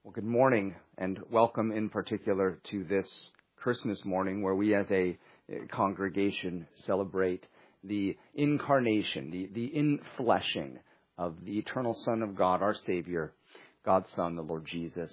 Well, good morning, and welcome in particular to this Christmas morning where we as a congregation celebrate the incarnation, the infleshing of the eternal Son of God, our Savior, God's Son, the Lord Jesus.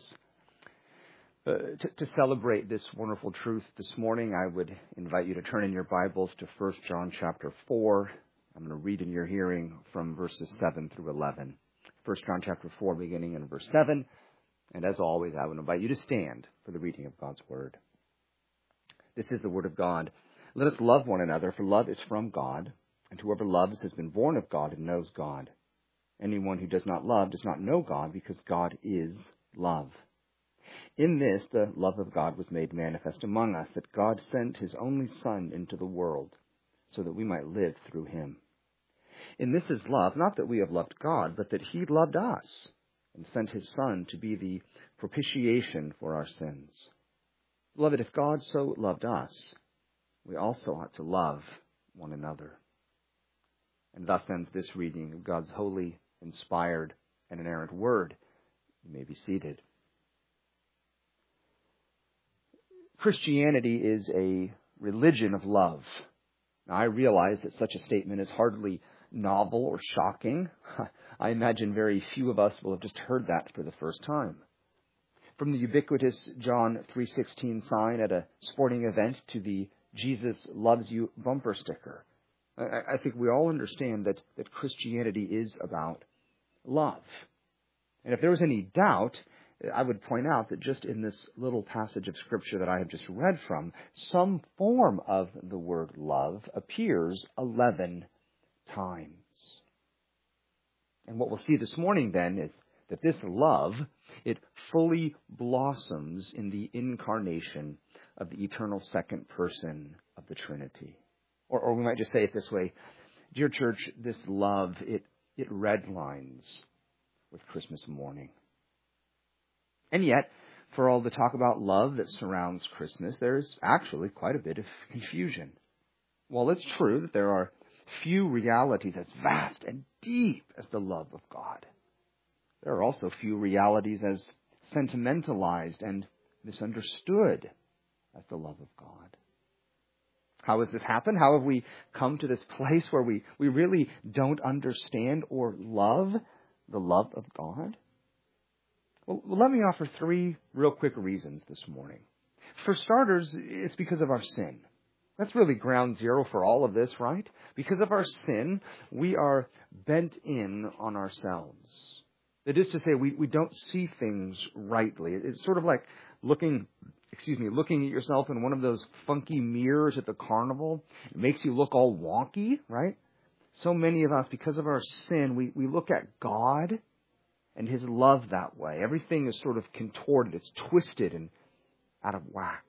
To celebrate this wonderful truth this morning, I would invite you to turn in your Bibles to 1 John chapter 4. I'm going to read in your hearing from verses 7 through 11. 1 John chapter 4, beginning in verse 7. And as always, I would invite you to stand for the reading of God's Word. This is the Word of God. Let us love one another, for love is from God, and whoever loves has been born of God and knows God. Anyone who does not love does not know God, because God is love. In this, the love of God was made manifest among us, that God sent his only Son into the world, so that we might live through him. In this is love, not that we have loved God, but that he loved us, and sent his Son to be the propitiation for our sins. Beloved, if God so loved us, we also ought to love one another. And thus ends this reading of God's holy, inspired, and inerrant word. You may be seated. Christianity is a religion of love. Now, I realize that such a statement is hardly novel or shocking. I imagine very few of us will have just heard that for the first time. From the ubiquitous John 3:16 sign at a sporting event to the Jesus loves you bumper sticker, I think we all understand that Christianity is about love. And if there was any doubt, I would point out that just in this little passage of Scripture that I have just read from, some form of the word love appears 11 times. And what we'll see this morning then is that this love, it fully blossoms in the incarnation of the eternal second person of the Trinity. Or we might just say it this way, dear church, this love, it redlines with Christmas morning. And yet, for all the talk about love that surrounds Christmas, there is actually quite a bit of confusion. While it's true that there are few realities as vast and deep as the love of God, there are also few realities as sentimentalized and misunderstood as the love of God. How has this happened? How have we come to this place where we really don't understand or love the love of God? Well, let me offer three real quick reasons this morning. For starters, it's because of our sin. That's really ground zero for all of this, right? Because of our sin, we are bent in on ourselves. That is to say, we don't see things rightly. It's sort of like looking at yourself in one of those funky mirrors at the carnival. It makes you look all wonky, right? So many of us, because of our sin, we look at God and his love that way. Everything is sort of contorted. It's twisted and out of whack.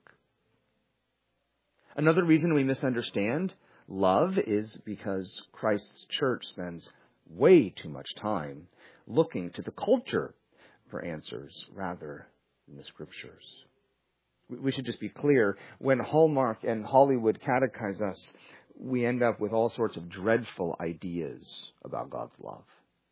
Another reason we misunderstand love is because Christ's church spends way too much time looking to the culture for answers rather than the Scriptures. We should just be clear, when Hallmark and Hollywood catechize us, we end up with all sorts of dreadful ideas about God's love.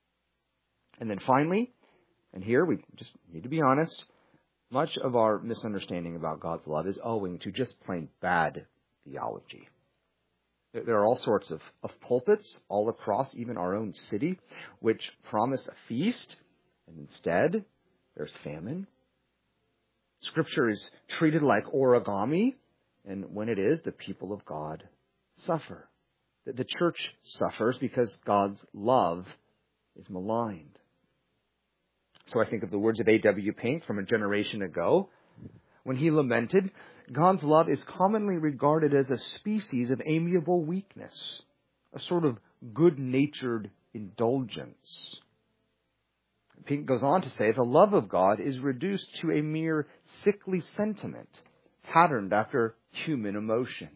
And then finally, and here we just need to be honest, much of our misunderstanding about God's love is owing to just plain bad theology. There are all sorts of pulpits all across even our own city which promise a feast, and instead there's famine. Scripture is treated like origami, and when it is, the people of God suffer. The church suffers because God's love is maligned. So I think of the words of A.W. Pink from a generation ago, when he lamented, God's love is commonly regarded as a species of amiable weakness, a sort of good-natured indulgence. Pink goes on to say, the love of God is reduced to a mere sickly sentiment, patterned after human emotion.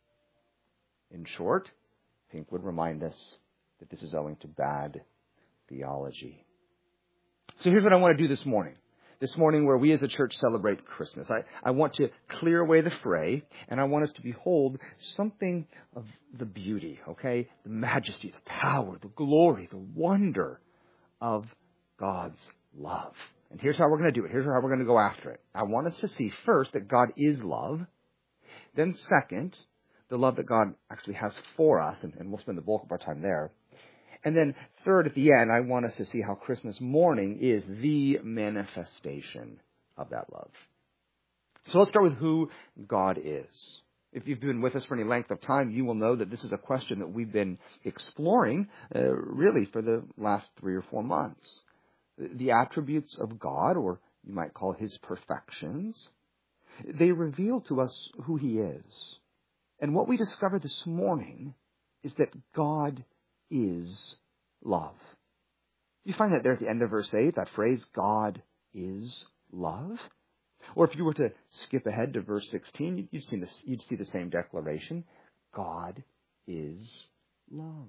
In short, Pink would remind us that this is owing to bad theology. So here's what I want to do this morning. This morning where we as a church celebrate Christmas. I want to clear away the fray, and I want us to behold something of the beauty, okay? The majesty, the power, the glory, the wonder of God's love. And here's how we're going to do it. Here's how we're going to go after it. I want us to see first that God is love. Then second, the love that God actually has for us, and we'll spend the bulk of our time there. And then third, at the end, I want us to see how Christmas morning is the manifestation of that love. So let's start with who God is. If you've been with us for any length of time, you will know that this is a question that we've been exploring really for the last 3 or 4 months. The attributes of God, or you might call his perfections, they reveal to us who he is. And what we discover this morning is that God is love. You find that there at the end of verse 8, that phrase, God is love. Or if you were to skip ahead to verse 16, you'd see the same declaration. God is love.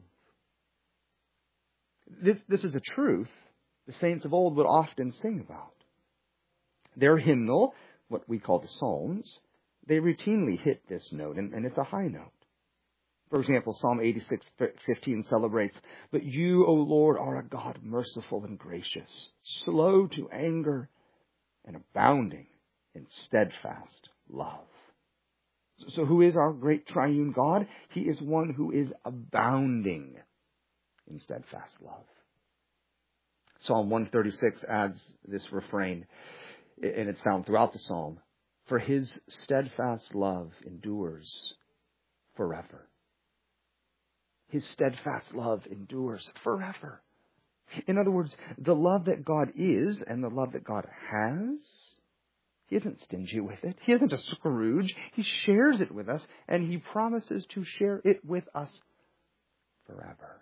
This is a truth the saints of old would often sing about. Their hymnal, what we call the Psalms, they routinely hit this note, and it's a high note. For example, Psalm 86:15 celebrates, "But you, O Lord, are a God merciful and gracious, slow to anger, and abounding in steadfast love." So who is our great triune God? He is one who is abounding in steadfast love. Psalm 136 adds this refrain, and it's found throughout the psalm. For his steadfast love endures forever. His steadfast love endures forever. In other words, the love that God is and the love that God has, he isn't stingy with it. He isn't a Scrooge. He shares it with us, and he promises to share it with us forever.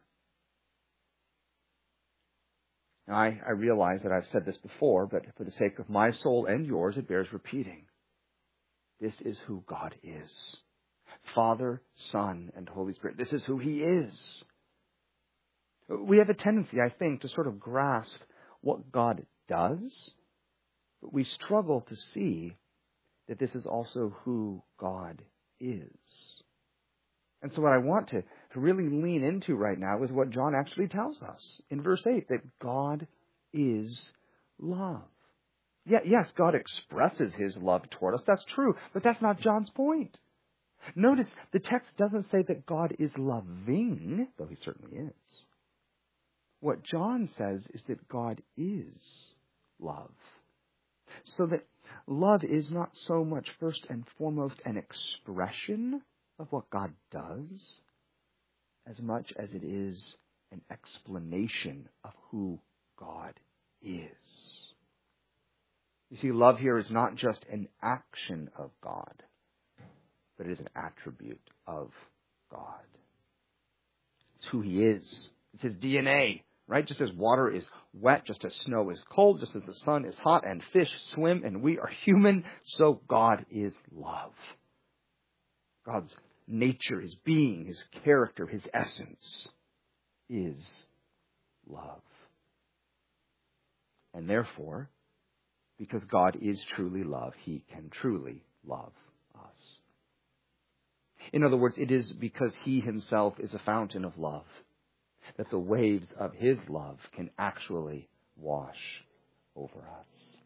Now, I realize that I've said this before, but for the sake of my soul and yours, it bears repeating. This is who God is. Father, Son, and Holy Spirit. This is who he is. We have a tendency, I think, to sort of grasp what God does, but we struggle to see that this is also who God is. And so what I want to really lean into right now is what John actually tells us in verse 8, that God is love. Yes, God expresses his love toward us. That's true, but that's not John's point. Notice the text doesn't say that God is loving, though he certainly is. What John says is that God is love. So that love is not so much first and foremost an expression of what God does, as much as it is an explanation of who God is. You see, love here is not just an action of God, but it is an attribute of God. It's who he is. It's his DNA, right? Just as water is wet, just as snow is cold, just as the sun is hot and fish swim and we are human, so God is love. God's nature, his being, his character, his essence is love. And therefore, because God is truly love, he can truly love us. In other words, it is because he himself is a fountain of love that the waves of his love can actually wash over us.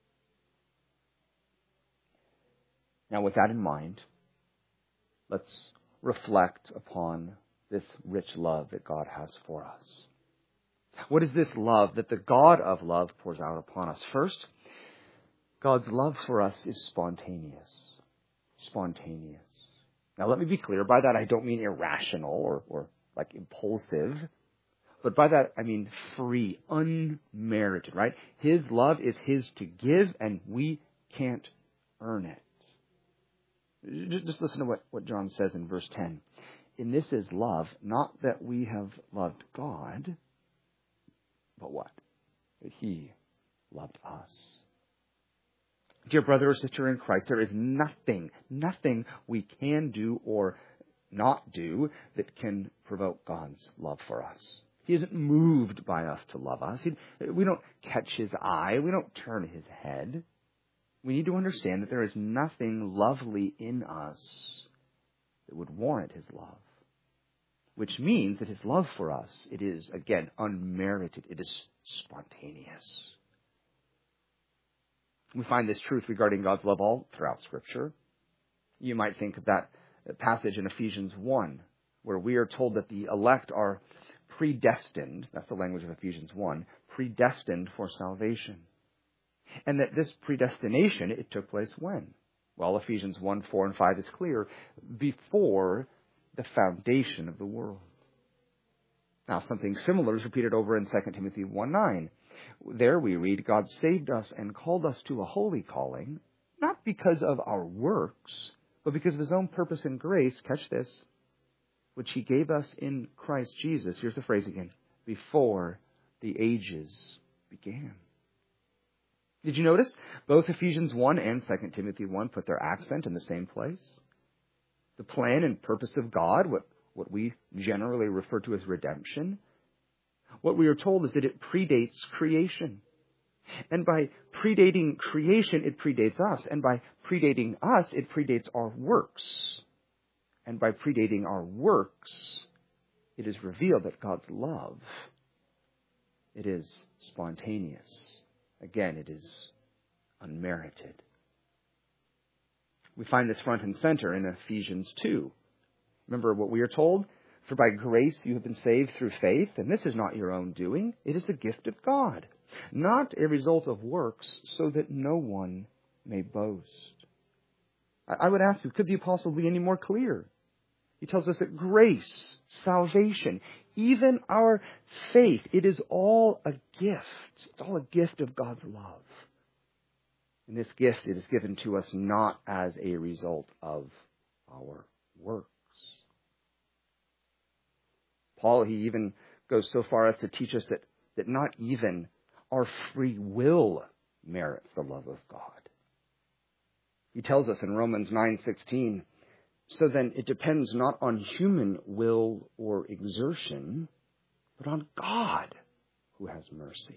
Now, with that in mind, let's reflect upon this rich love that God has for us. What is this love that the God of love pours out upon us? First, God's love for us is spontaneous. Spontaneous. Now, let me be clear. By that, I don't mean irrational or like impulsive. But by that, I mean free, unmerited, right? His love is his to give, and we can't earn it. Just listen to what John says in verse 10. In this is love, not that we have loved God, but what? That he loved us. Dear brother or sister in Christ, there is nothing we can do or not do that can provoke God's love for us. He isn't moved by us to love us. We don't catch his eye. We don't turn his head. We need to understand that there is nothing lovely in us that would warrant his love, which means that his love for us, it is, again, unmerited. It is spontaneous. We find this truth regarding God's love all throughout Scripture. You might think of that passage in Ephesians 1, where we are told that the elect are predestined. That's the language of Ephesians 1, predestined for salvation. And that this predestination, it took place when? Well, Ephesians 1, 4, and 5 is clear. Before the foundation of the world. Now, something similar is repeated over in 2 Timothy 1, 9. There we read, God saved us and called us to a holy calling, not because of our works, but because of His own purpose and grace, catch this, which He gave us in Christ Jesus. Here's the phrase again. Before the ages began. Did you notice? Both Ephesians 1 and 2 Timothy 1 put their accent in the same place. The plan and purpose of God, what we generally refer to as redemption, what we are told is that it predates creation. And by predating creation, it predates us. And by predating us, it predates our works. And by predating our works, it is revealed that God's love, it is spontaneous. Again, it is unmerited. We find this front and center in Ephesians 2. Remember what we are told? For by grace you have been saved through faith, and this is not your own doing. It is the gift of God, not a result of works, so that no one may boast. I would ask you, could the apostle be any more clear? He tells us that grace, salvation, even our faith, it is all a gift. It's all a gift of God's love. And this gift, it is given to us not as a result of our works. Paul, he even goes so far as to teach us that not even our free will merits the love of God. He tells us in Romans 9:16, so then it depends not on human will or exertion, but on God who has mercy.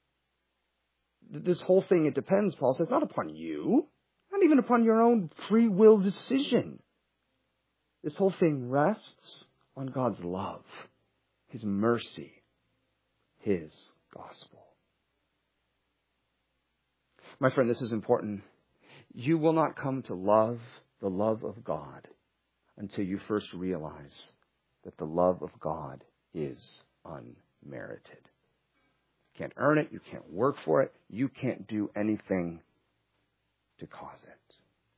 This whole thing, it depends, Paul says, not upon you, not even upon your own free will decision. This whole thing rests on God's love, His mercy, His gospel. My friend, this is important. You will not come to love the love of God until you first realize that the love of God is unmerited. You can't earn it. You can't work for it. You can't do anything to cause it.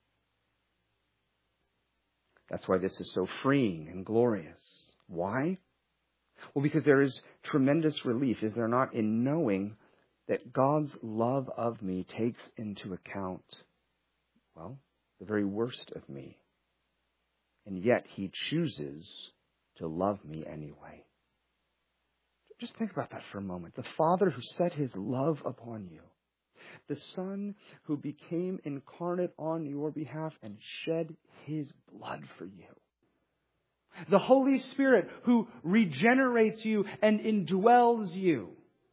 That's why this is so freeing and glorious. Why? Well, because there is tremendous relief, is there not, in knowing that God's love of me takes into account, well, the very worst of me. And yet He chooses to love me anyway. Just think about that for a moment. The Father who set His love upon you. The Son who became incarnate on your behalf and shed His blood for you. The Holy Spirit who regenerates you and indwells you.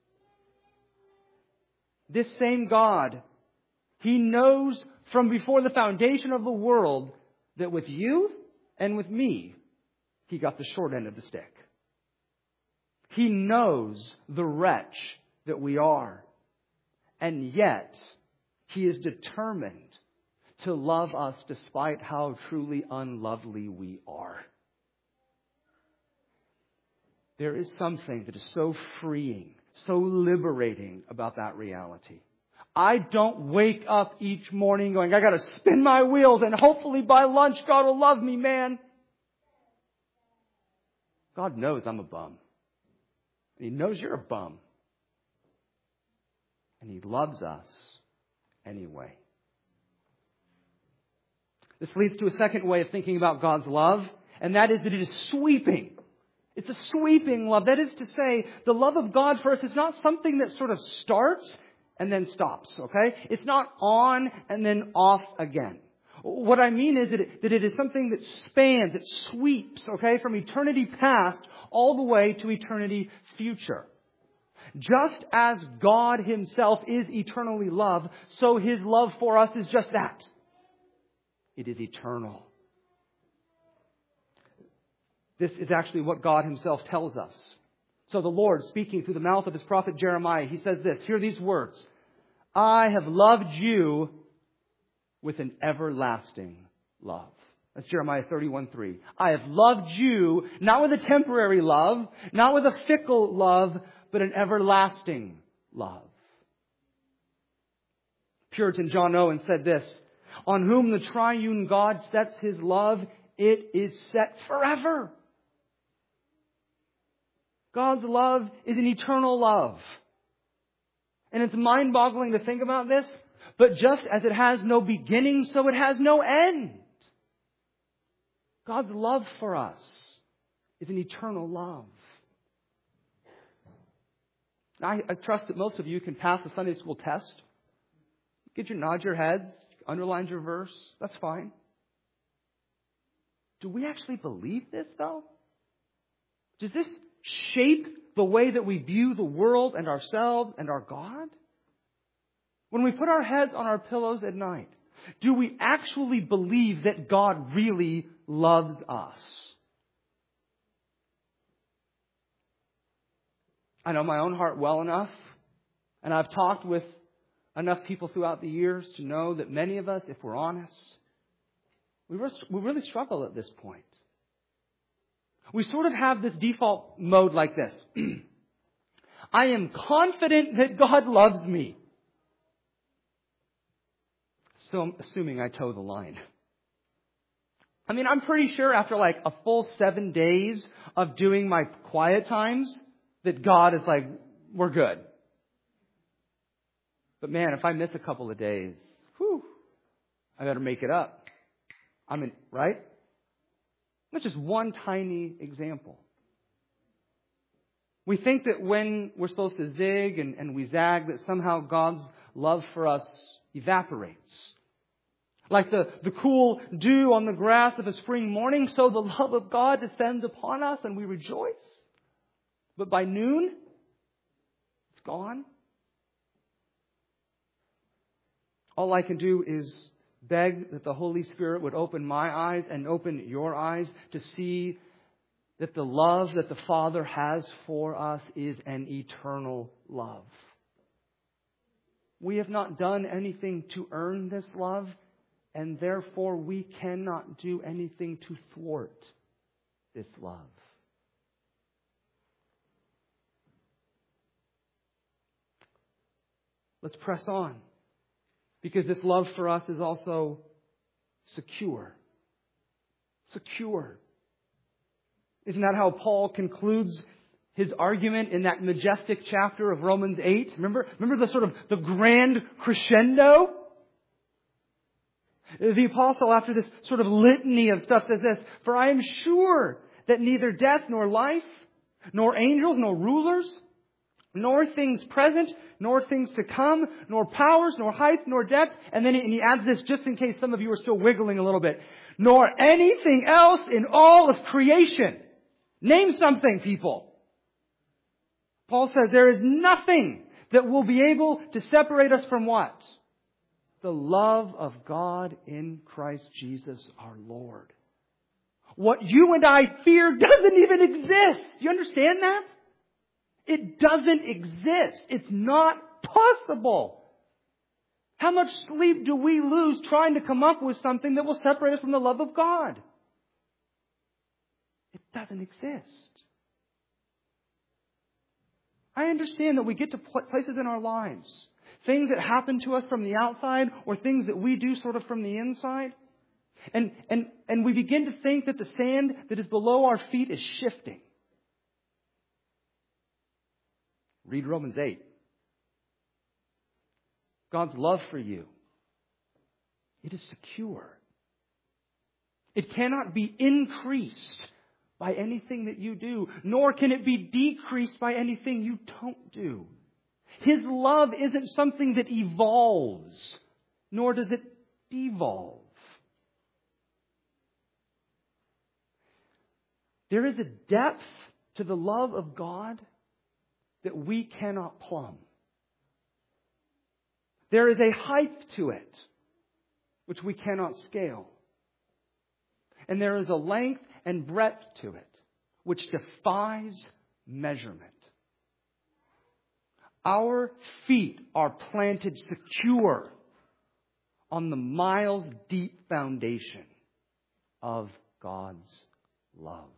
This same God, He knows from before the foundation of the world that with you and with me, He got the short end of the stick. He knows the wretch that we are. And yet, He is determined to love us despite how truly unlovely we are. There is something that is so freeing, so liberating about that reality. I don't wake up each morning going, I got to spin my wheels and hopefully by lunch God will love me, man. God knows I'm a bum. And He knows you're a bum. And He loves us anyway. This leads to a second way of thinking about God's love, and that is that it is sweeping. It's a sweeping love. That is to say, the love of God for us is not something that sort of starts and then stops, okay? It's not on and then off again. What I mean is that it is something that spans, it sweeps, okay, from eternity past all the way to eternity future. Just as God Himself is eternally love, so His love for us is just that. It is eternal. This is actually what God Himself tells us. So the Lord, speaking through the mouth of His prophet Jeremiah, He says this, hear these words. I have loved you with an everlasting love. That's Jeremiah 31:3. I have loved you, not with a temporary love, not with a fickle love, but an everlasting love. Puritan John Owen said this, on whom the triune God sets His love, it is set forever. God's love is an eternal love. And it's mind-boggling to think about this, but just as it has no beginning, so it has no end. God's love for us is an eternal love. I trust that most of you can pass the Sunday school test. Nod your heads, underline your verse. That's fine. Do we actually believe this, though? Does this shape the way that we view the world and ourselves and our God? When we put our heads on our pillows at night, do we actually believe that God really loves us? I know my own heart well enough, and I've talked with enough people throughout the years to know that many of us, if we're honest, we really struggle at this point. We sort of have this default mode like this. I am confident that God loves me. So I'm assuming I toe the line. I mean, I'm pretty sure after like a full 7 days of doing my quiet times that God is like, we're good. But man, if I miss a couple of days, I better make it up. Right? That's just one tiny example. We think that when we're supposed to zig and we zag, that somehow God's love for us evaporates. Like the cool dew on the grass of a spring morning, so the love of God descends upon us and we rejoice. But by noon, it's gone. All I can do is beg that the Holy Spirit would open my eyes and open your eyes to see that the love that the Father has for us is an eternal love. We have not done anything to earn this love, and therefore we cannot do anything to thwart this love. Let's press on. Because this love for us is also secure. Secure. Isn't that how Paul concludes his argument in that majestic chapter of Romans 8? Remember the sort of the grand crescendo? The apostle, after this sort of litany of stuff, says this, for I am sure that neither death nor life, nor angels, nor rulers, nor things present, nor things to come, nor powers, nor height, nor depth. And then he adds this just in case some of you are still wiggling a little bit. Nor anything else in all of creation. Name something, people. Paul says there is nothing that will be able to separate us from what? The love of God in Christ Jesus our Lord. What you and I fear doesn't even exist. Do you understand that? It doesn't exist. It's not possible. How much sleep do we lose trying to come up with something that will separate us from the love of God? It doesn't exist. I understand that we get to places in our lives, things that happen to us from the outside or things that we do sort of from the inside. And we begin to think that the sand that is below our feet is shifting. Read Romans 8. God's love for you, it is secure. It cannot be increased by anything that you do, nor can it be decreased by anything you don't do. His love isn't something that evolves, nor does it devolve. There is a depth to the love of God that we cannot plumb. There is a height to it which we cannot scale. And there is a length and breadth to it which defies measurement. our feet are planted secure on the miles deep foundation of God's love.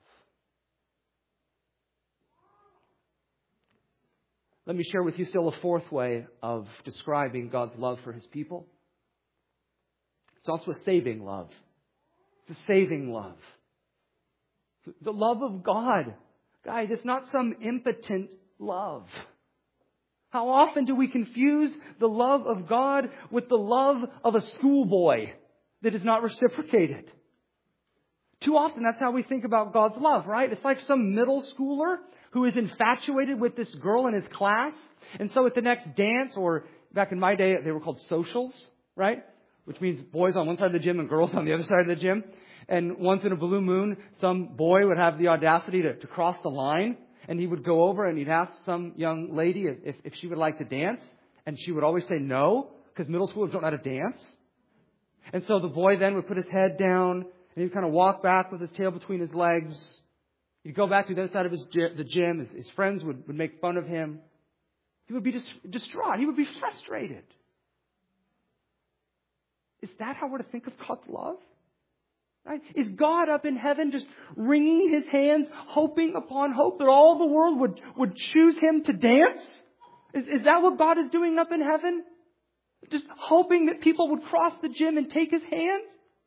Let me share with you still a fourth way of describing God's love for His people. It's also a saving love. It's a saving love. The love of God, guys, it's not some impotent love. How often do we confuse the love of God with the love of a schoolboy that is not reciprocated? Too often that's how we think about God's love, right? It's like some middle schooler who is infatuated with this girl in his class. And so at the next dance, or back in my day, they were called socials, right? Which means boys on one side of the gym and girls on the other side of the gym. And once in a blue moon, some boy would have the audacity to cross the line. And he would go over and he'd ask some young lady if she would like to dance. And she would always say no, because middle schoolers don't know how to dance. And so the boy then would put his head down and he'd kind of walk back with his tail between his legs. He'd go back to the other side of the gym. His friends would make fun of him. He would be distraught. He would be frustrated. Is that how we're to think of God's love? Right? Is God up in heaven just wringing His hands, hoping upon hope that all the world would choose Him to dance? Is that what God is doing up in heaven? Just hoping that people would cross the gym and take His hand?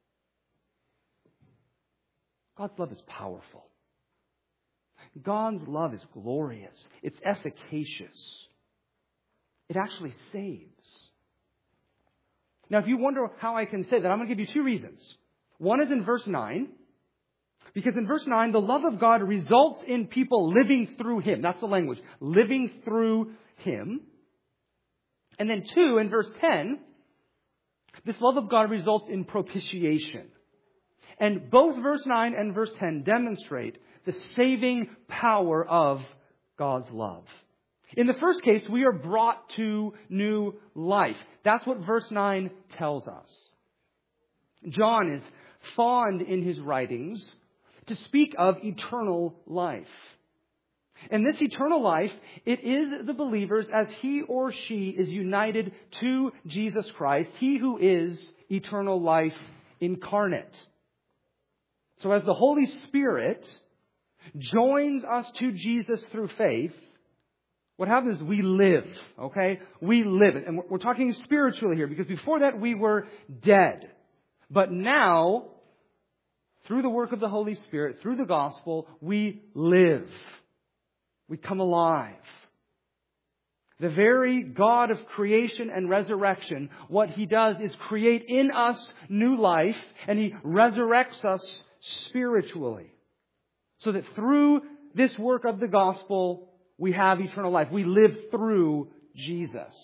God's love is powerful. God's love is glorious. It's efficacious. It actually saves. Now, if you wonder how I can say that, I'm going to give you two reasons. One is in verse 9. Because in verse 9, the love of God results in people living through Him. That's the language. Living through Him. And then two, in verse 10, this love of God results in propitiation. And both verse 9 and verse 10 demonstrate the saving power of God's love. In the first case, we are brought to new life. That's what verse 9 tells us. John is fond in his writings to speak of eternal life. And this eternal life, it is the believers as he or she is united to Jesus Christ, He who is eternal life incarnate. So as the Holy Spirit joins us to Jesus through faith, what happens is we live, okay? We live. And we're talking spiritually here, because before that we were dead. But now, through the work of the Holy Spirit, through the gospel, we live. We come alive. The very God of creation and resurrection, what He does is create in us new life, and He resurrects us spiritually. So that through this work of the gospel, we have eternal life. We live through Jesus.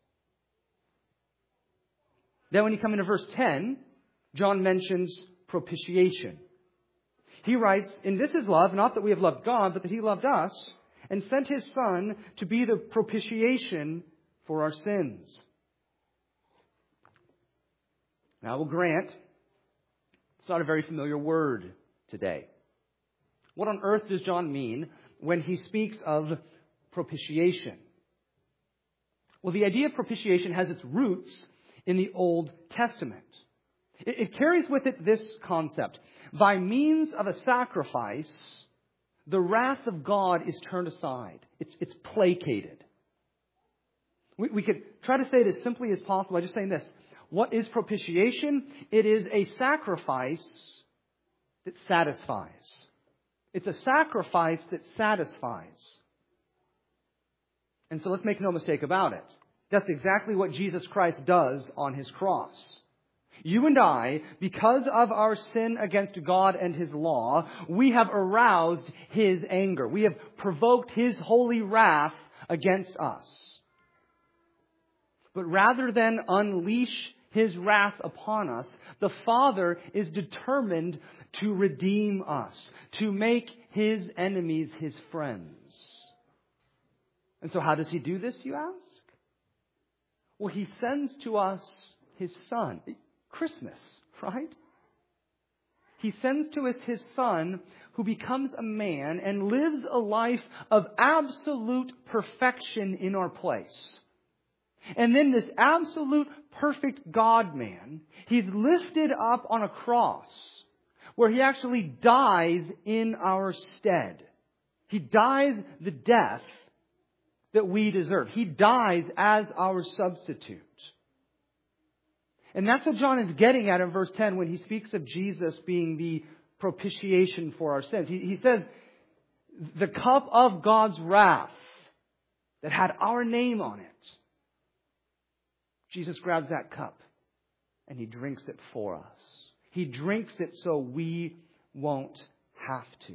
Then when you come into verse 10, John mentions propitiation. He writes, "And this is love, not that we have loved God, but that He loved us and sent His Son to be the propitiation for our sins." Now I will grant, it's not a very familiar word today. What on earth does John mean when he speaks of propitiation? Well, the idea of propitiation has its roots in the Old Testament. It carries with it this concept. By means of a sacrifice, the wrath of God is turned aside. It's placated. We could try to say it as simply as possible by just saying this. What is propitiation? It is a sacrifice that satisfies. It's a sacrifice that satisfies. And so let's make no mistake about it. That's exactly what Jesus Christ does on His cross. You and I, because of our sin against God and His law, we have aroused His anger. We have provoked His holy wrath against us. But rather than unleash His wrath upon us, the Father is determined to redeem us, to make His enemies His friends. And so how does He do this, you ask? Well, He sends to us His Son. Christmas, right? He sends to us His Son, who becomes a man and lives a life of absolute perfection in our place. And then this absolute perfect God-man, He's lifted up on a cross where He actually dies in our stead. He dies the death that we deserve. He dies as our substitute. And that's what John is getting at in verse 10 when he speaks of Jesus being the propitiation for our sins. He says, the cup of God's wrath that had our name on it. Jesus grabs that cup and He drinks it for us. He drinks it so we won't have to.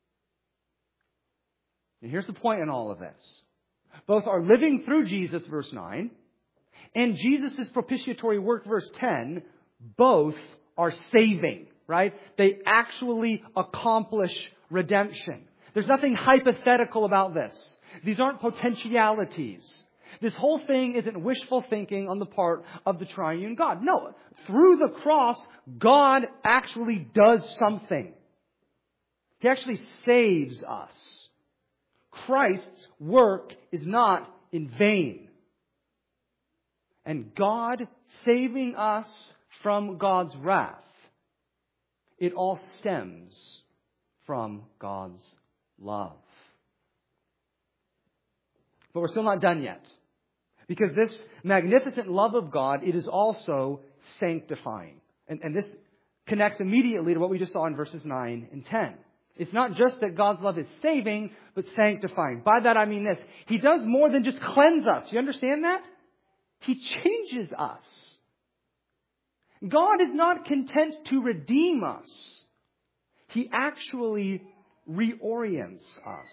And here's the point in all of this. Both are living through Jesus, verse 9, and Jesus' propitiatory work, verse 10, both are saving, right? They actually accomplish redemption. There's nothing hypothetical about this. These aren't potentialities. This whole thing isn't wishful thinking on the part of the triune God. No, through the cross, God actually does something. He actually saves us. Christ's work is not in vain. And God saving us from God's wrath, it all stems from God's love. But we're still not done yet. Because this magnificent love of God, it is also sanctifying. And this connects immediately to what we just saw in verses 9 and 10. It's not just that God's love is saving, but sanctifying. By that I mean this. He does more than just cleanse us. You understand that? He changes us. God is not content to redeem us. He actually reorients us.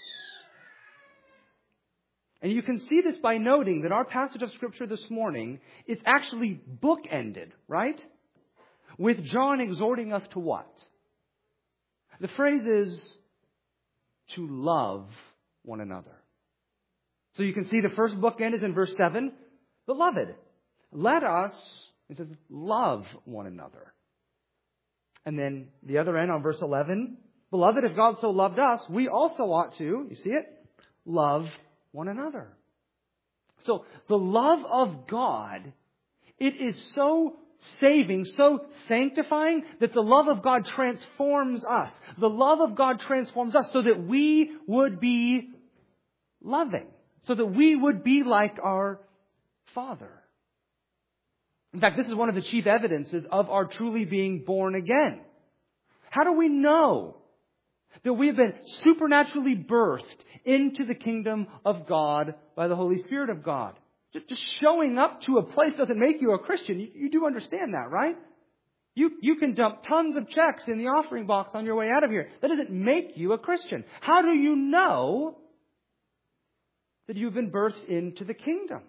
And you can see this by noting that our passage of Scripture this morning is actually bookended, right? With John exhorting us to what? The phrase is to love one another. So you can see the first bookend is in verse 7. Beloved, let us, it says, love one another. And then the other end on verse 11. Beloved, if God so loved us, we also ought to, you see it? Love one another. So the love of God, it is so saving, so sanctifying that the love of God transforms us. The love of God transforms us so that we would be loving. So that we would be like our Father. In fact, this is one of the chief evidences of our truly being born again. How do we know that we have been supernaturally birthed into the kingdom of God by the Holy Spirit of God? Just showing up to a place doesn't make you a Christian. You do understand that, right? You can dump tons of checks in the offering box on your way out of here. That doesn't make you a Christian. How do you know that you've been birthed into the kingdom?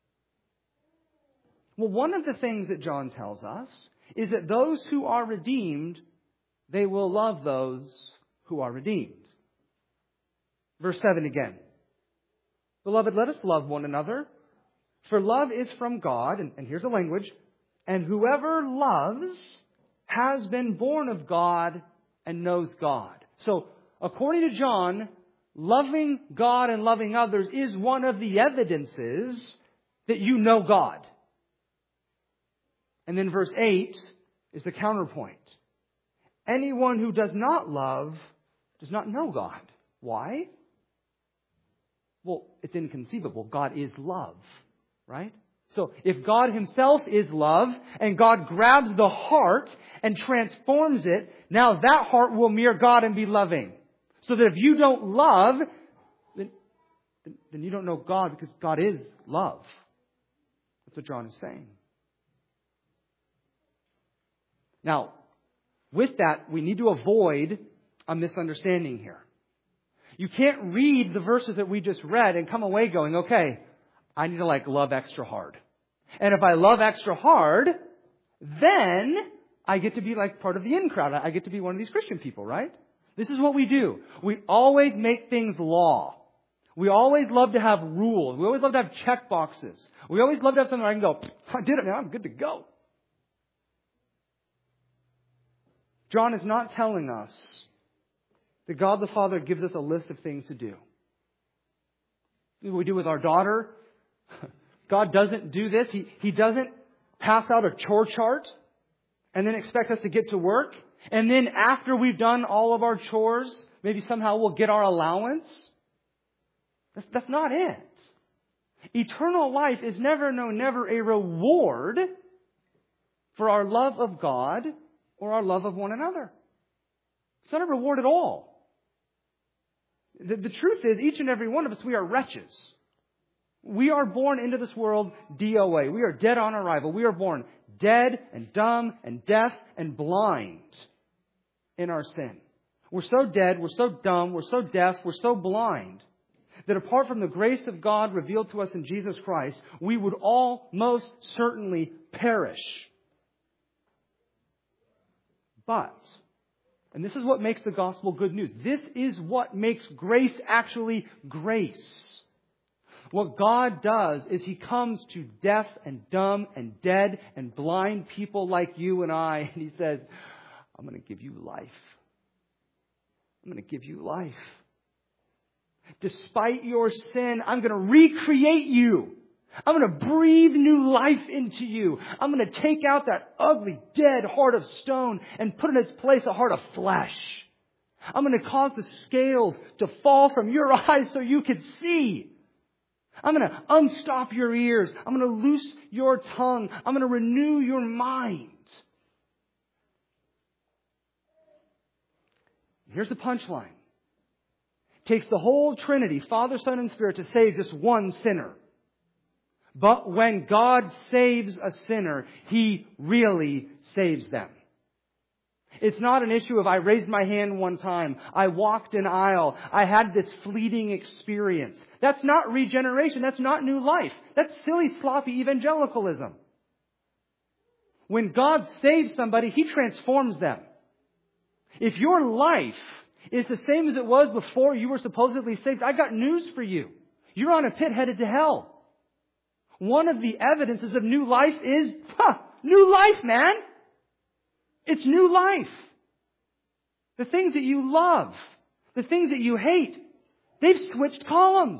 Well, one of the things that John tells us is that those who are redeemed, they will love those who are redeemed. Verse 7 again. Beloved, let us love one another, for love is from God, and here's the language, and whoever loves has been born of God and knows God. So, according to John, loving God and loving others is one of the evidences that you know God. And then verse 8 is the counterpoint. Anyone who does not love does not know God. Why? Well, it's inconceivable. God is love, right? So if God Himself is love and God grabs the heart and transforms it, now that heart will mirror God and be loving. So that if you don't love, then you don't know God because God is love. That's what John is saying. Now, with that, we need to avoid a misunderstanding here. You can't read the verses that we just read and come away going, okay, I need to love extra hard. And if I love extra hard, then I get to be part of the in crowd. I get to be one of these Christian people, right? This is what we do. We always make things law. We always love to have rules. We always love to have check boxes. We always love to have something where I can go, I did it, man, I'm good to go. John is not telling us that God the Father gives us a list of things to do. What we do with our daughter, God doesn't do this. He doesn't pass out a chore chart and then expect us to get to work. And then after we've done all of our chores, maybe somehow we'll get our allowance. That's not it. Eternal life is never a reward for our love of God or our love of one another. It's not a reward at all. The truth is, each and every one of us, we are wretches. We are born into this world DOA. We are dead on arrival. We are born dead and dumb and deaf and blind in our sin. We're so dead, we're so dumb, we're so deaf, we're so blind that apart from the grace of God revealed to us in Jesus Christ, we would all most certainly perish. But, and this is what makes the gospel good news, this is what makes grace actually grace. What God does is He comes to deaf and dumb and dead and blind people like you and I, and He says, I'm going to give you life. I'm going to give you life. Despite your sin, I'm going to recreate you. I'm going to breathe new life into you. I'm going to take out that ugly, dead heart of stone and put in its place a heart of flesh. I'm going to cause the scales to fall from your eyes so you can see. I'm going to unstop your ears. I'm going to loose your tongue. I'm going to renew your mind. Here's the punchline. It takes the whole Trinity, Father, Son, and Spirit, to save just one sinner. But when God saves a sinner, He really saves them. It's not an issue of I raised my hand one time, I walked an aisle, I had this fleeting experience. That's not regeneration. That's not new life. That's silly, sloppy evangelicalism. When God saves somebody, He transforms them. If your life is the same as it was before you were supposedly saved, I've got news for you. You're on a pit headed to hell. One of the evidences of new life is, new life, man. It's new life. The things that you love, the things that you hate, they've switched columns.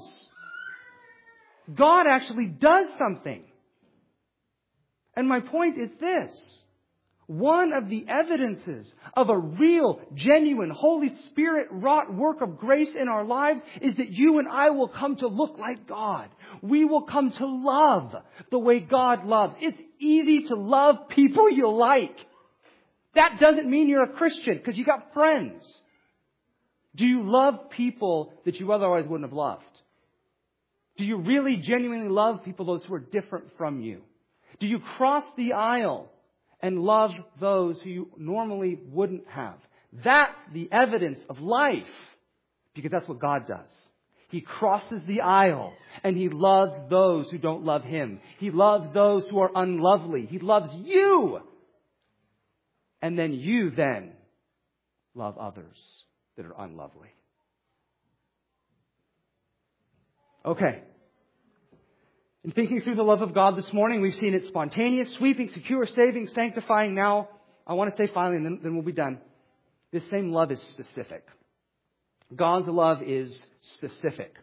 God actually does something. And my point is this. One of the evidences of a real, genuine, Holy Spirit-wrought work of grace in our lives is that you and I will come to look like God. We will come to love the way God loves. It's easy to love people you like. That doesn't mean you're a Christian because you got friends. Do you love people that you otherwise wouldn't have loved? Do you really genuinely love people, those who are different from you? Do you cross the aisle and love those who you normally wouldn't have? That's the evidence of life. Because that's what God does. He crosses the aisle and He loves those who don't love Him. He loves those who are unlovely. He loves you. And then you then love others that are unlovely. Okay. In thinking through the love of God this morning, we've seen it spontaneous, sweeping, secure, saving, sanctifying. Now, I want to say finally, and then we'll be done. This same love is specific. God's love is specific.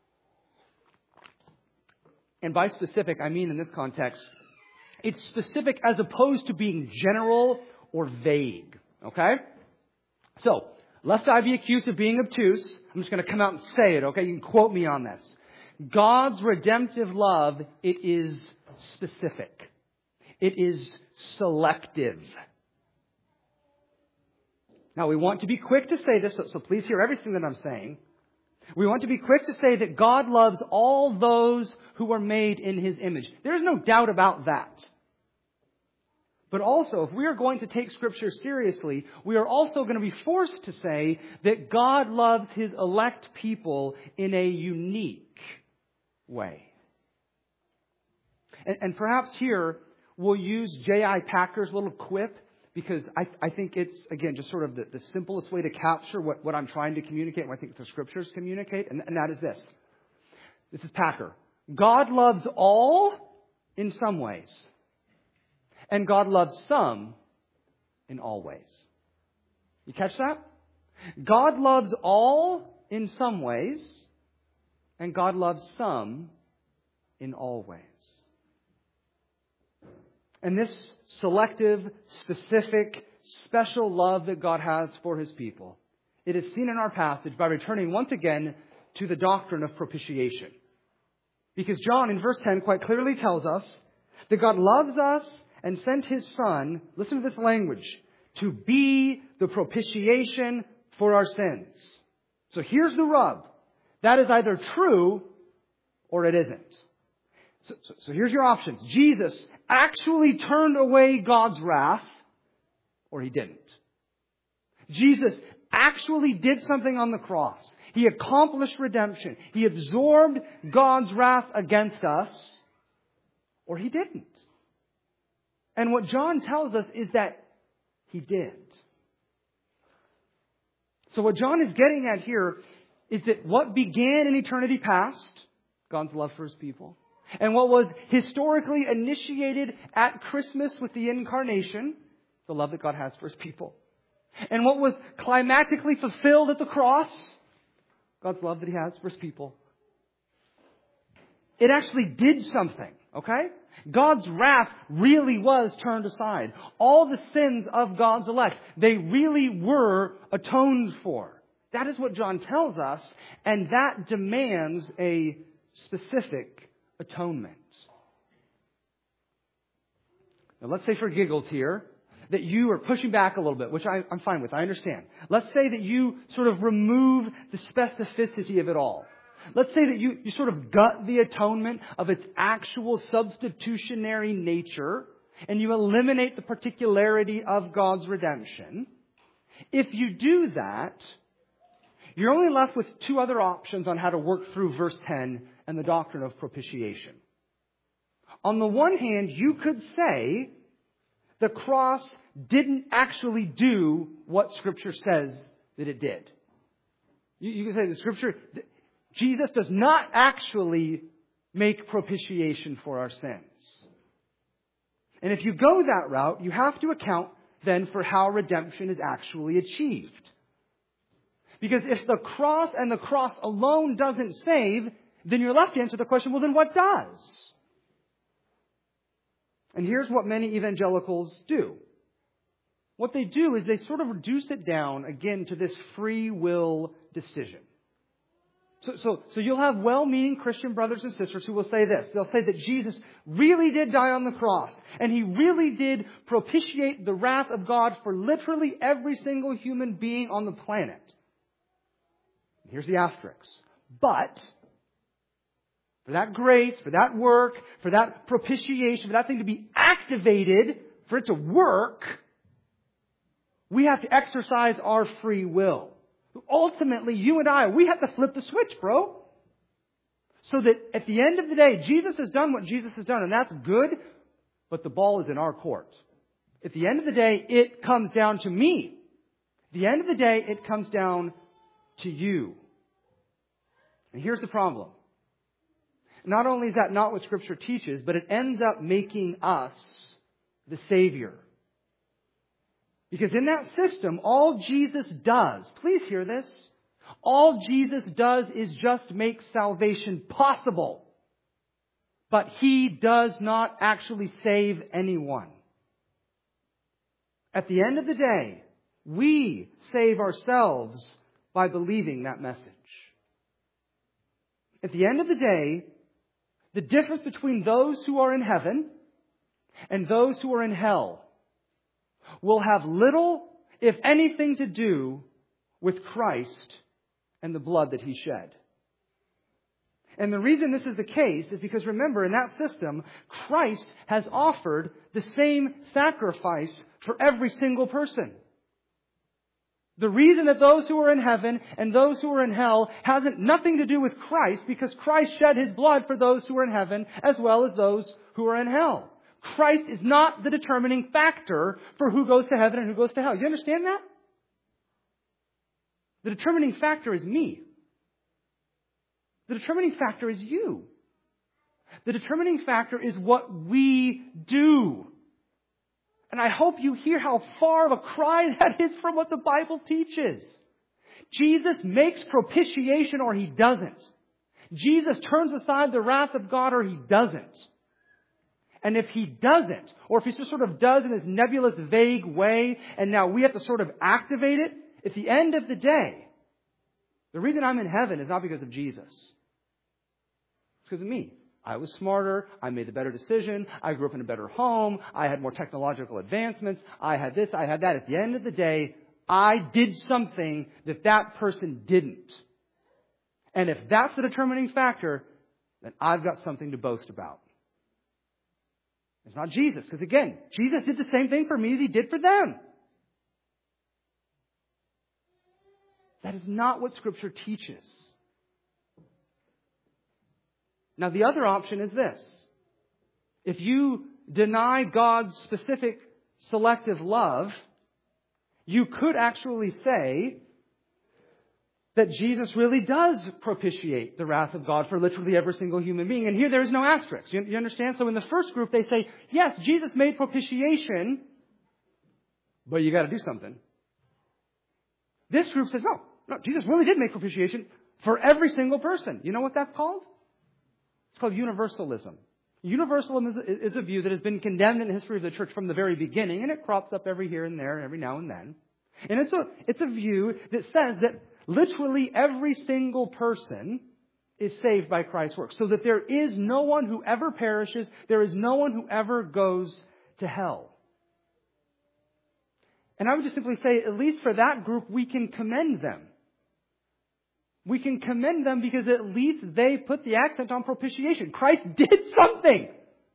And by specific, I mean in this context, it's specific as opposed to being general or vague. Okay? So, lest I be accused of being obtuse, I'm just going to come out and say it, okay? You can quote me on this. God's redemptive love, it is specific. It is selective. Now, we want to be quick to say this, so please hear everything that I'm saying. We want to be quick to say that God loves all those who are made in His image. There's no doubt about that. But also, if we are going to take Scripture seriously, we are also going to be forced to say that God loves His elect people in a unique way. And perhaps here we'll use J.I. Packer's little quip, because I think it's, again, just sort of the simplest way to capture what I'm trying to communicate, what I think the Scriptures communicate, and that is this. This is Packer. God loves all in some ways, and God loves some in all ways. You catch that? God loves all in some ways, and God loves some in all ways. And this selective, specific, special love that God has for His people, it is seen in our passage by returning once again to the doctrine of propitiation. Because John in verse 10 quite clearly tells us that God loves us and sent His Son, listen to this language, to be the propitiation for our sins. So here's the rub. That is either true or it isn't. So here's your options. Jesus actually turned away God's wrath, or He didn't. Jesus actually did something on the cross. He accomplished redemption. He absorbed God's wrath against us, or He didn't. And what John tells us is that He did. So what John is getting at here is that what began in eternity past, God's love for His people, and what was historically initiated at Christmas with the incarnation, the love that God has for His people, and what was climactically fulfilled at the cross, God's love that He has for His people, it actually did something, okay? God's wrath really was turned aside. All the sins of God's elect, they really were atoned for. That is what John tells us, and that demands a specific atonement. Now let's say for giggles here that you are pushing back a little bit, which I'm fine with, I understand. Let's say that you sort of remove the specificity of it all. Let's say that you sort of gut the atonement of its actual substitutionary nature, and you eliminate the particularity of God's redemption. If you do that, you're only left with two other options on how to work through verse 10 and the doctrine of propitiation. On the one hand, you could say the cross didn't actually do what Scripture says that it did. You can say the Scripture, Jesus does not actually make propitiation for our sins. And if you go that route, you have to account then for how redemption is actually achieved. Because if the cross and the cross alone doesn't save, then you're left to answer the question, well, then what does? And here's what many evangelicals do. What they do is they sort of reduce it down, again, to this free will decision. So you'll have well-meaning Christian brothers and sisters who will say this. They'll say that Jesus really did die on the cross, and He really did propitiate the wrath of God for literally every single human being on the planet. Here's the asterisk. But for that grace, for that work, for that propitiation, for that thing to be activated, for it to work, we have to exercise our free will. Ultimately, you and I, we have to flip the switch, bro. So that at the end of the day, Jesus has done what Jesus has done, and that's good, but the ball is in our court. At the end of the day, it comes down to me. At the end of the day, it comes down to you. And here's the problem. Not only is that not what Scripture teaches, but it ends up making us the Savior. Because in that system, all Jesus does, please hear this, all Jesus does is just make salvation possible. But He does not actually save anyone. At the end of the day, we save ourselves by believing that message. At the end of the day, the difference between those who are in heaven and those who are in hell will have little, if anything, to do with Christ and the blood that He shed. And the reason this is the case is because, remember, in that system, Christ has offered the same sacrifice for every single person. The reason that those who are in heaven and those who are in hell has nothing to do with Christ, because Christ shed His blood for those who are in heaven as well as those who are in hell. Christ is not the determining factor for who goes to heaven and who goes to hell. You understand that? The determining factor is me. The determining factor is you. The determining factor is what we do. And I hope you hear how far of a cry that is from what the Bible teaches. Jesus makes propitiation or He doesn't. Jesus turns aside the wrath of God or He doesn't. And if He doesn't, or if He just sort of does in this nebulous, vague way, and now we have to sort of activate it, at the end of the day, the reason I'm in heaven is not because of Jesus. It's because of me. I was smarter. I made the better decision. I grew up in a better home. I had more technological advancements. I had this. I had that. At the end of the day, I did something that that person didn't. And if that's the determining factor, then I've got something to boast about. It's not Jesus. Because again, Jesus did the same thing for me as He did for them. That is not what Scripture teaches. Now, the other option is this. If you deny God's specific selective love, you could actually say that Jesus really does propitiate the wrath of God for literally every single human being. And here there is no asterisk. You understand? So in the first group, they say, yes, Jesus made propitiation, but you got to do something. This group says, no, Jesus really did make propitiation for every single person. You know what that's called? It's called universalism. Universalism is a view that has been condemned in the history of the church from the very beginning, and it crops up every here and there, every now and then. And it's a view that says that literally every single person is saved by Christ's work, so that there is no one who ever perishes, there is no one who ever goes to hell. And I would just simply say, at least for that group, we can commend them. We can commend them because at least they put the accent on propitiation. Christ did something.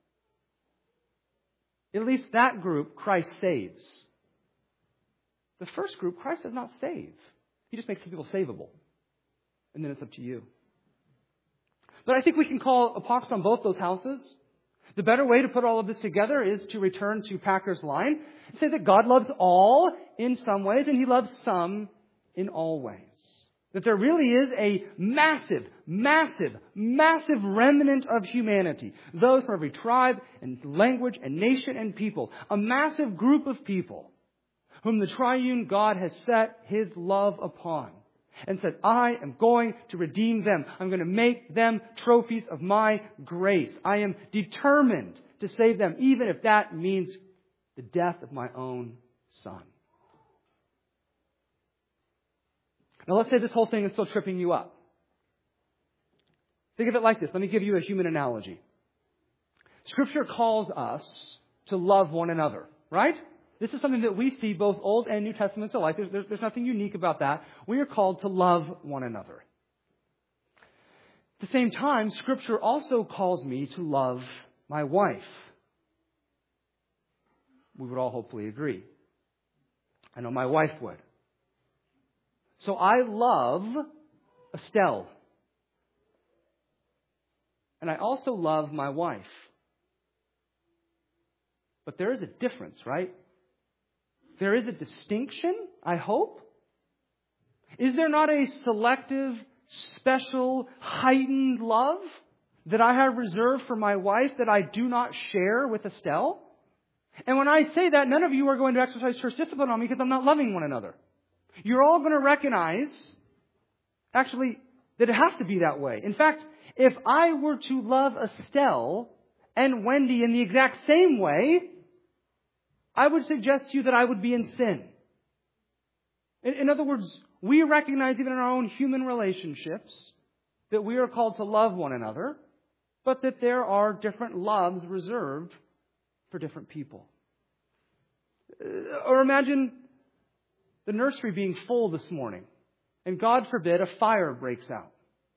At least that group, Christ saves. The first group, Christ does not save. He just makes people savable. And then it's up to you. But I think we can call a pox on both those houses. The better way to put all of this together is to return to Packer's line and say that God loves all in some ways and He loves some in all ways. That there really is a massive, massive, massive remnant of humanity. Those from every tribe and language and nation and people. A massive group of people whom the triune God has set His love upon. And said, I am going to redeem them. I'm going to make them trophies of my grace. I am determined to save them, even if that means the death of my own son. Now let's say this whole thing is still tripping you up. Think of it like this. Let me give you a human analogy. Scripture calls us to love one another, right? This is something that we see both Old and New Testaments alike. There's nothing unique about that. We are called to love one another. At the same time, Scripture also calls me to love my wife. We would all hopefully agree. I know my wife would. So I love Estelle. And I also love my wife. But there is a difference, right? There is a distinction, I hope. Is there not a selective, special, heightened love that I have reserved for my wife that I do not share with Estelle? And when I say that, none of you are going to exercise church discipline on me because I'm not loving one another. You're all going to recognize, actually, that it has to be that way. In fact, if I were to love Estelle and Wendy in the exact same way, I would suggest to you that I would be in sin. In other words, we recognize even in our own human relationships that we are called to love one another, but that there are different loves reserved for different people. Or imagine the nursery being full this morning, and God forbid, a fire breaks out.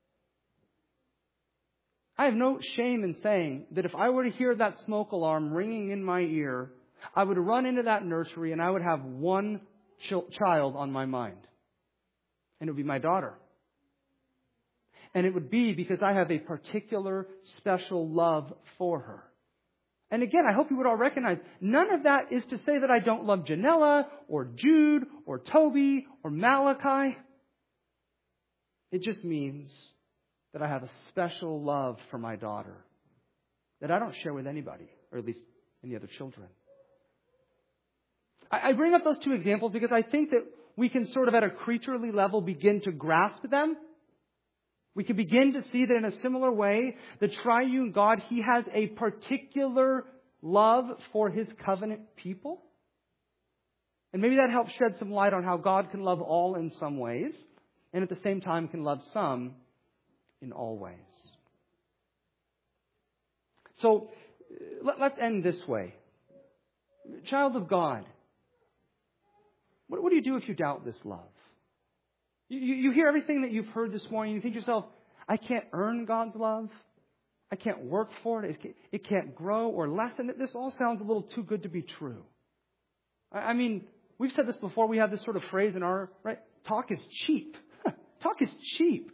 I have no shame in saying that if I were to hear that smoke alarm ringing in my ear, I would run into that nursery and I would have one child on my mind. And it would be my daughter. And it would be because I have a particular special love for her. And again, I hope you would all recognize, none of that is to say that I don't love Janella or Jude or Toby or Malachi. It just means that I have a special love for my daughter that I don't share with anybody, or at least any other children. I bring up those two examples because I think that we can sort of at a creaturely level begin to grasp them. We can begin to see that in a similar way, the triune God, He has a particular love for His covenant people. And maybe that helps shed some light on how God can love all in some ways, and at the same time can love some in all ways. So, let's end this way. Child of God, what do you do if you doubt this love? You hear everything that you've heard this morning. You think to yourself, I can't earn God's love. I can't work for it. It can't grow or lessen. This all sounds a little too good to be true. I mean, we've said this before. We have this sort of phrase in our, right? Talk is cheap. Talk is cheap.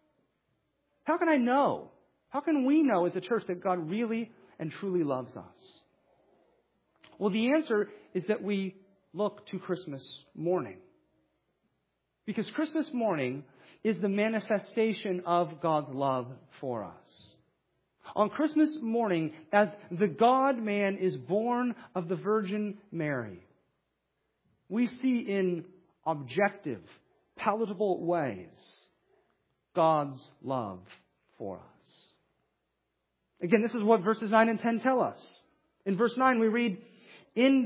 How can I know? How can we know as a church that God really and truly loves us? Well, the answer is that we look to Christmas morning. Because Christmas morning is the manifestation of God's love for us. On Christmas morning, as the God-man is born of the Virgin Mary, we see in objective, palatable ways God's love for us. Again, this is what verses 9 and 10 tell us. In verse 9 we read, In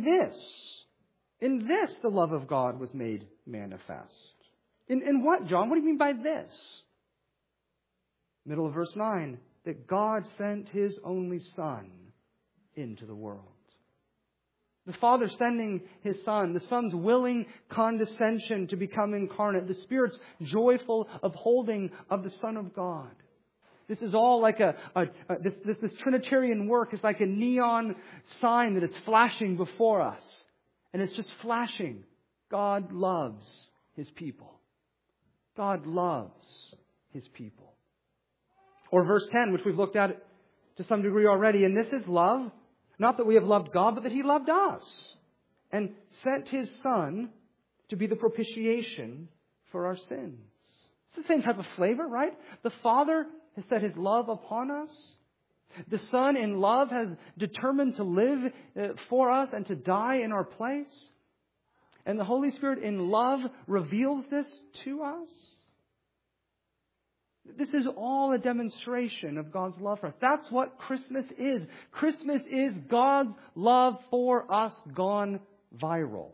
this the love of God was made manifest. In what, John? What do you mean by this? Middle of verse 9, that God sent His only Son into the world. The Father sending His Son, the Son's willing condescension to become incarnate, the Spirit's joyful upholding of the Son of God. This is all like this Trinitarian work is like a neon sign that is flashing before us. And it's just flashing. God loves His people. God loves His people. Or verse 10, which we've looked at to some degree already. And this is love. Not that we have loved God, but that He loved us. And sent His Son to be the propitiation for our sins. It's the same type of flavor, right? The Father has set His love upon us. The Son in love has determined to live for us and to die in our place. And the Holy Spirit in love reveals this to us. This is all a demonstration of God's love for us. That's what Christmas is. Christmas is God's love for us gone viral.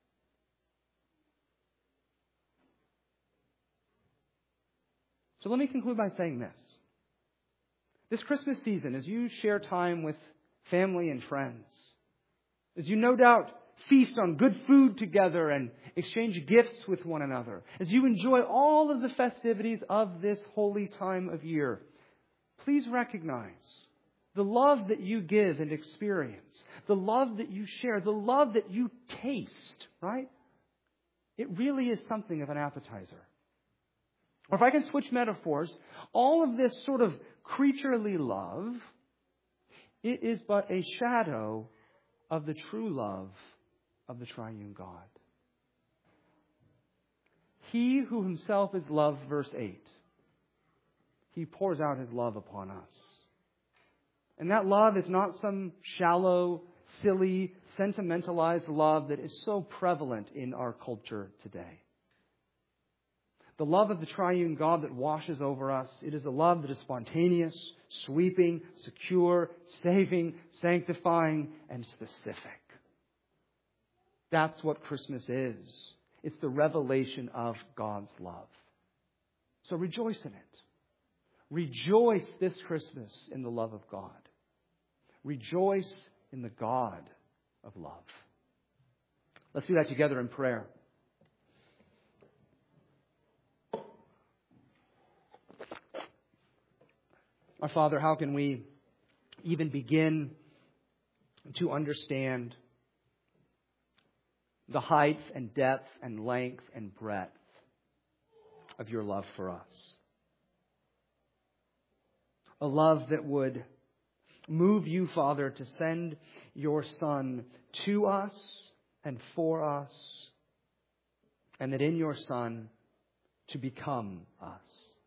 So let me conclude by saying this. This Christmas season, as you share time with family and friends, as you no doubt feast on good food together and exchange gifts with one another, as you enjoy all of the festivities of this holy time of year, please recognize the love that you give and experience, the love that you share, the love that you taste, right? It really is something of an appetizer. Or if I can switch metaphors, all of this sort of creaturely love, it is but a shadow of the true love of the triune God. He who Himself is love, verse 8, He pours out His love upon us. And that love is not some shallow, silly, sentimentalized love that is so prevalent in our culture today. The love of the triune God that washes over us, it is a love that is spontaneous, sweeping, secure, saving, sanctifying, and specific. That's what Christmas is. It's the revelation of God's love. So rejoice in it. Rejoice this Christmas in the love of God. Rejoice in the God of love. Let's do that together in prayer. Our Father, how can we even begin to understand the height and depth and length and breadth of your love for us? A love that would move you, Father, to send your Son to us and for us, and that in your Son to become us.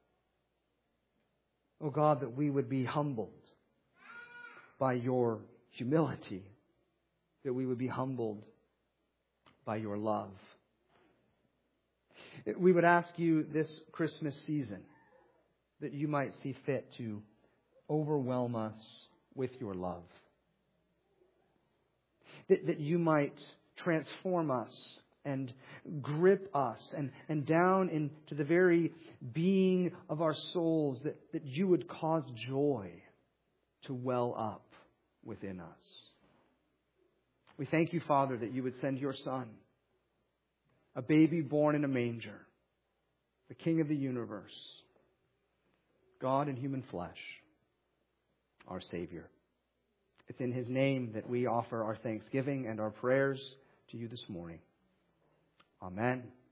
Oh God, that we would be humbled by your humility, that we would be humbled by your love. We would ask you this Christmas season that you might see fit to overwhelm us with your love. That you might transform us and grip us and down into the very being of our souls, that you would cause joy to well up within us. We thank you, Father, that you would send your Son, a baby born in a manger, the King of the universe, God in human flesh, our Savior. It's in His name that we offer our thanksgiving and our prayers to you this morning. Amen.